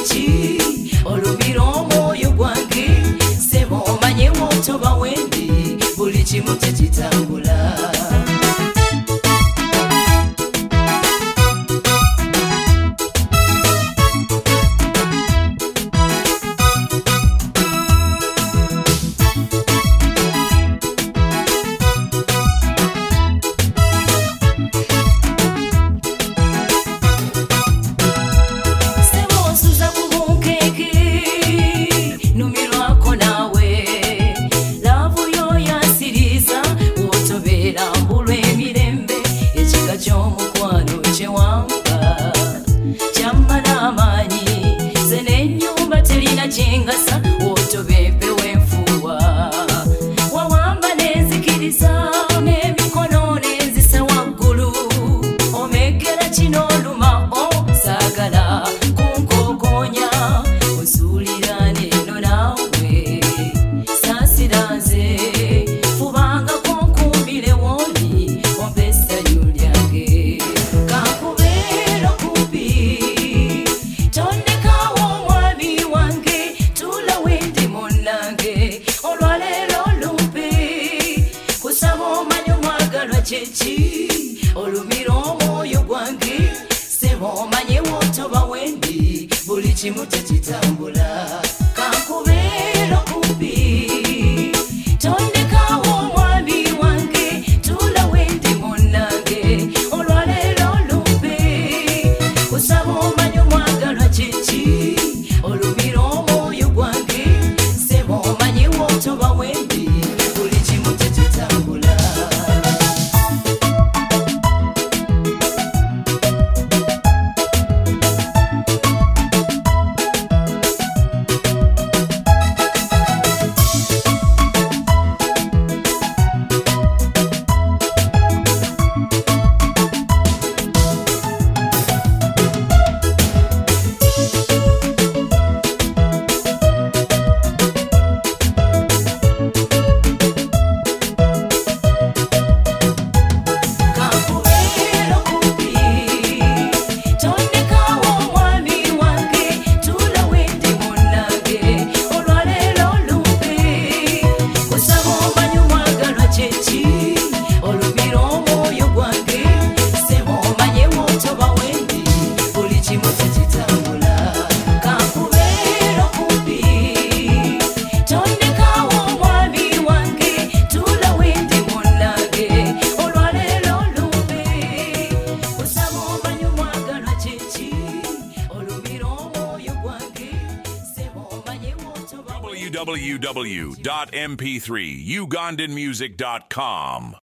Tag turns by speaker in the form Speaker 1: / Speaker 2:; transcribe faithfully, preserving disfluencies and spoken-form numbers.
Speaker 1: kyeki olumira omwoyo gwange ssebo omanye wotoba wendi buli kimu tekitambula. Ky'omukwano kyewamba kyamba n'amaanyi ze n'ennyumba terina kyengasa wotobepe wenfuwa wawamba nenzikiriza n'emikono nenzisa waggulu omegera kino luma osaagala kunkokonya osuulira neno naawe saasira nze fubanga konkumbire woli ompesa yulya kyeki olumira omwoyo gwange ssebo omanye wotoba wendi buli kimu tekitambula. Kankubeera kumpi tondekawo omwami wange tula wendi munnange olwaleero lumpe kusaba omanye omwagalwa kyeki olumira omwoyo gwange ssebo omanye wotoba wendi buli kimu tekitambula.
Speaker 2: w w w dot m p three ugandan music dot com